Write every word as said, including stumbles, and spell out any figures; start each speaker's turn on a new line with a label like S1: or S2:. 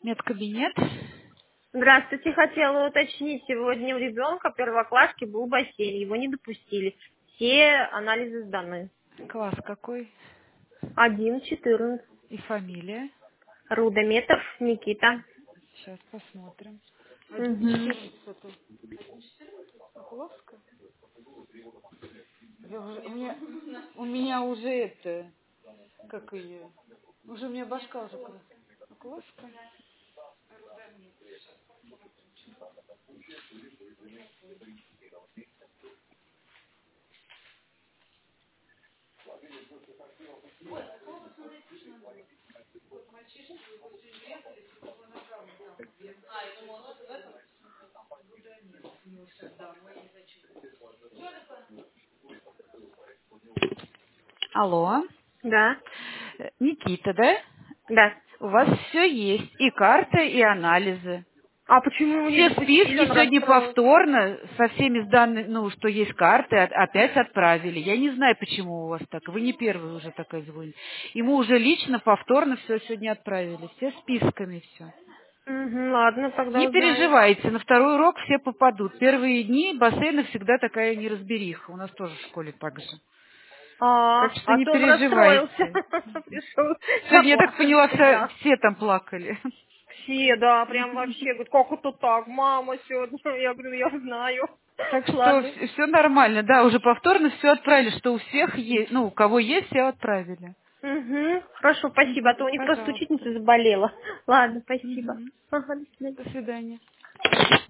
S1: Медкабинет.
S2: Здравствуйте, хотела уточнить, сегодня у ребенка первокласски был бассейн, его не допустили. Все анализы сданы.
S1: Класс какой?
S2: Один, четырнадцать.
S1: И фамилия.
S2: Рудометов Никита.
S1: Сейчас посмотрим.
S2: Угу.
S1: Это Соколовская? Я уже- у, меня, у меня уже это, как ее, уже у меня башка уже кра- Соколовская. Алло.
S2: Да,
S1: Э, Никита, да?
S2: да.
S1: У вас все есть. И карта, и анализы.
S2: А почему его не
S1: Все
S2: допустили,
S1: списки
S2: он
S1: сегодня
S2: расстроился?
S1: повторно со всеми данными, ну, что есть карты, от- опять отправили. Я не знаю, почему у вас так. Вы не первый уже такой звонит. Ему уже лично повторно все сегодня отправили. Все списками все.
S2: Угу, ладно, тогда
S1: Не
S2: узнаю.
S1: переживайте, на второй урок все попадут. Первые дни бассейна всегда такая неразбериха. У нас тоже в школе так же.
S2: А,
S1: Так что
S2: а
S1: не
S2: то он расстроился.
S1: переживайте.
S2: Пришел
S1: Сегодня, я так
S2: заплаканный
S1: поняла, вся-
S2: сюда.
S1: все там плакали.
S2: Все, да, прям вообще, говорит, как это так, мама сегодня, я говорю, я знаю.
S1: Так что
S2: Ладно.
S1: все нормально, да, уже повторно все отправили, что у всех есть, ну, у кого есть, все отправили.
S2: Угу, хорошо, спасибо, а то у них просто
S1: Пожалуйста.
S2: учительница заболела. Ладно, спасибо.
S1: Мгм.
S2: Ага, до свидания.
S1: До свидания.